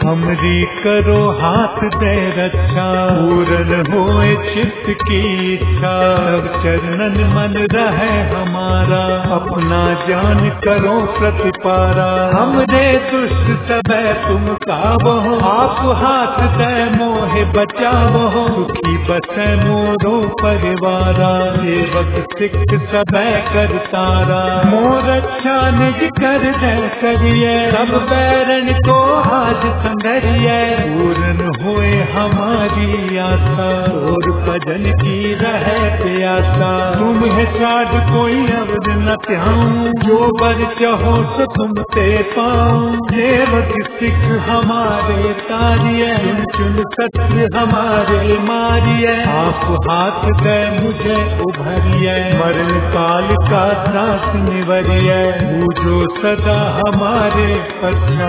हमरी करो हाथ दे रक्षा, पूर्ण होए चित्त की इच्छा। सब चरणन मन रहे हमारा, अपना जान करो प्रतिपारा। हमरे दुष्ट सबे तुम काबो, आप हाथ दे मोहे बचावो। सुखी बसे मोरो परिवारा, सेवक सिख सबे करतारा। मोर अच्छा निज कर दे करिए, सब बैरन को आज संघरिए। पूर्ण होए हमारी आशा, और भजन की रहे प्यासा। तुम है साध कोई अवध न त्याऊं, जो बर चाहो सो तुम ते पाऊं। सेवक सिख हमारे तारिये, चुन चुन सत्य हमारे मारिये। आप हाथ दे मुझे उभरिये, मरण काल का त्रास निवरिये। बूझो सदा हमारे पक्षा,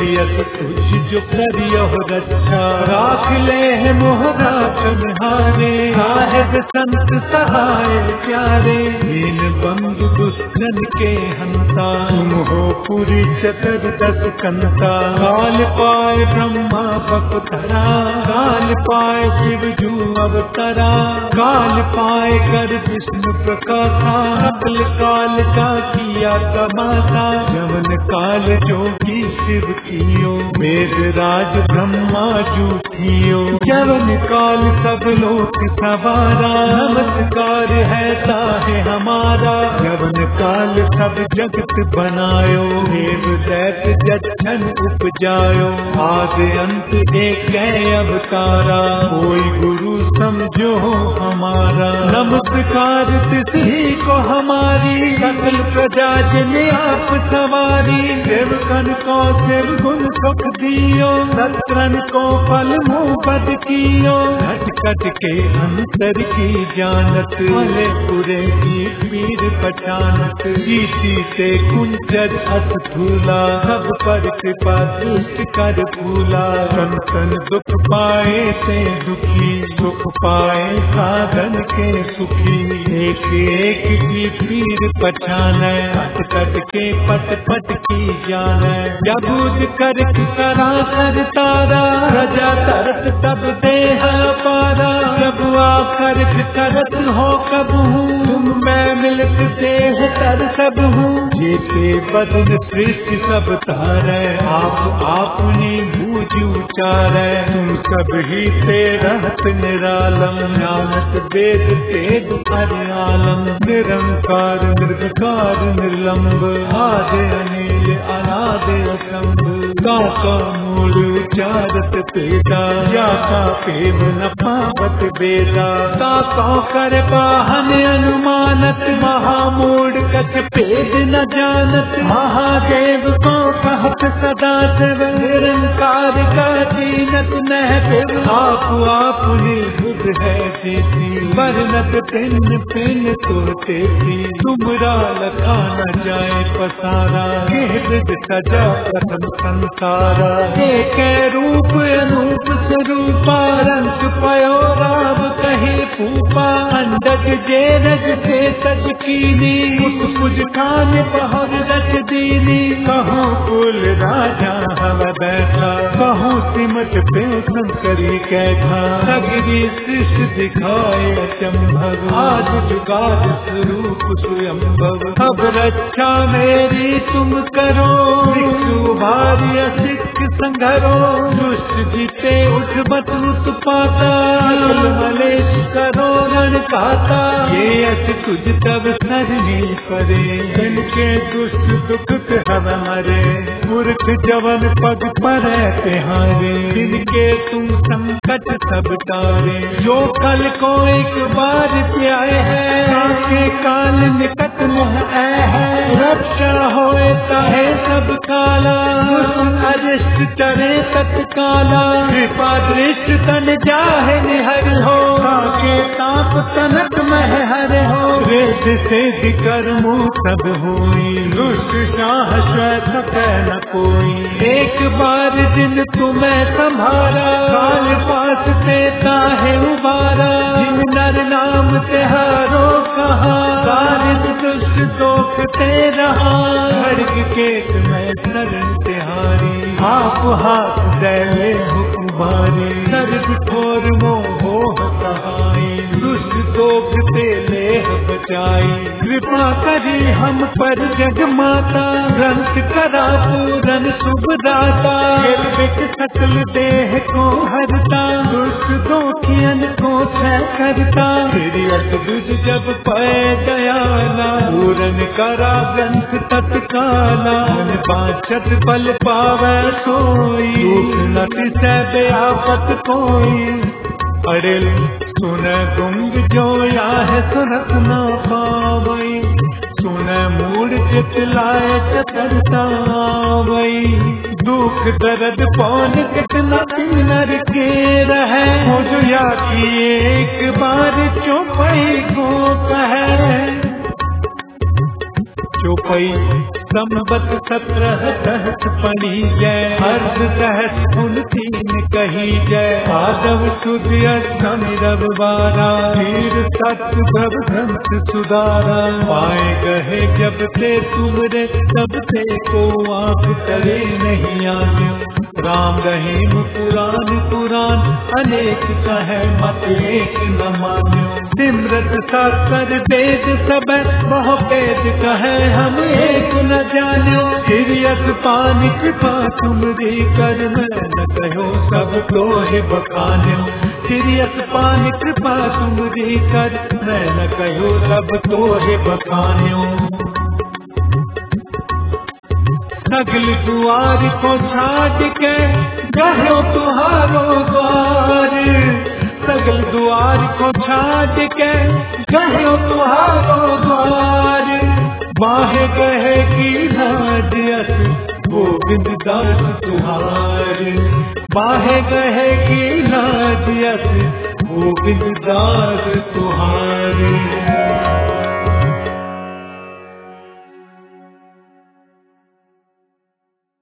तुझ जो करियो रक्षा। राख ले है मोहरा कन्हारे, साहेब संत सहाय प्यारे। दीन बंधु दुष्टन के हंता, तुम हो पूरी चतुर्दश कंता। काल पाए ब्रह्मा बपतरा, काल पाए शिव जू अवतरा। काल पाए कर विष्णु प्रकाशा, सकल काल का किया तमाशा। जवन काल जोगी शिव कियो, वेद राज ब्रह्मा जूठियो। जवन काल सब लोक सवारा, नमस्कार है ताहे हमारा। जवन काल सब जगत बनायो, देव दैत जच्छन उपजायो। आदि अंत एक अवतारा, कोई गुरु समझो हमारा। नमस्कार तिसही को हमारी, सकल प्रजा जिन्हें आप सवारी। सेवकन को सेव गुण सुख दियो, सत्रन को फल मुँह बद कियो। घट घट के अंतर की जानत, भले पूरे की पीर पहचानत। ईसी से कुंचर अस धूला, सब पर कृपा दुष्ट कर फूला। संतन दुख पाए से दुखी, सुख पाए साधन के सुखी। एक एक की पीर पहचाने, घट घट के पट पट की जाने। जब कर करा कर तारा, प्रजा तरत तब देह पारा। जब आकर करत हो कब हूँ, तुम मैं मिलत देह तर सब हूँ। जेते बदन सृष्टि सब तारे, आप आपनी बूझ उचारे। तुम सब ही से रहत निरालम, जानत वेद तेज हरियालम। निरंकार निर्विकार निर्लंब, आदि अनिल अनादि असंभ। का मूल उचारत पेदा, जाका प्रेम न पावत बेदा। का कर बाहन अनुमानत, महामूढ़ कछ भेद न जानत। महादेव को कहत सदा शिव, निरंकार का दीनत नह फिर। आप निर्बुद्ध है देती, वर्णत पिन पिन तो तेती। तुमरा लखा न जाए पसारा, कहत सजा प्रथम संसारा। एक रूप अनूप स्वरूपा, रंग पयो राम कहे पूपा। अंडज जे रज से सज कीनी, उस पुज खान पहुर रच दीनी। कहूँ कुल राजा हव बैठा, कहूँ सिमट पे शंकरी कैठा। सगरी सृष्टि दिखाए अचंभव, आज जुगाद स्वरूप स्वयंभव। अब रक्षा मेरी तुम करो, भार्य सिख संघरो। दुष्ट जीते उठ मत उत्पाता, मलेश करो रण खाता। ये अस तुझ तब सरनी परे, जिनके दुष्ट दुख हव मरे। मूर्ख जवन पग परे तिहारे, जिनके तुम संकट सब तारे। जो कल को एक बार प्याए है, काके काल निकट मुह आए है। रक्षा होए ताहे सब काला, अरिष्ट चरे तत्काला। कृपा दृष्ट तन जाहे निहर हो, काके ताप तनक मह हर हो। वेद से कर्मो सब होई, दुष्ट शाह श्वेत न कोई। एक बार जिन तुम्हें संभारा, काल पास देता है उबारा। जिन नर नाम तिहारो कहा, दारिद दुष्ट दोख ते रहा। खड्ग केत में शरण तिहारी। आप हाथ दे हुकुमारी, दर्द ठोर मोह सहाई, दुष्ट दोष से लेह बचाई, कृपा करी हम पर जग माता, ग्रंथ करा पूरन शुभ दाता, बिक सकल देह को हरता, दुष्ट दोखियन को छह करता, तेरी अद्भुत जब पै दयाला, पूरन करा ग्रंथ तत्काला, मन पाचत बल पावै सोई, दुख नति सै आफत कोई, अड़िल सुन गुंग जो याह सुनत न पावई, सुन मूड चित लाय चतुरता आवई, दुख दर्द पौन कितना नर के रहे, हो जो या की एक बार चौपाई को कहे, चौपाई संबत 17 सहस पढ़ी जय, हर्ष सहस उन 3 कही जय, आदव सुध अष्टमी रविवारा, वीर सत्य भव ग्रंथ सुधारा, पाए गहे जब से तुमरे तब से को आँख चले नहीं आयो, राम रहीम पुराण पुराण अनेक कहे मत एक न मान्यो, सिमरत साकर वेद सब बहु वेद कहे हम एक न जान्यो, हिरियत पानी कृपा तुमरी कर मैं न कहो सब लोहे बखान्यो, हिरियत पानी कृपा तुमरी कर मैं न कहो सब लोहे बखान्यो, सगल दुआर को छाड़ के गयो तुहारो द्वार, सगल दुआर को छाड़ के गयो तुहारो द्वार, बाहे कहे की नाजियत गोविंद दास तुहार, बाहे कहे की नाजियत गोविंद दास तुहार।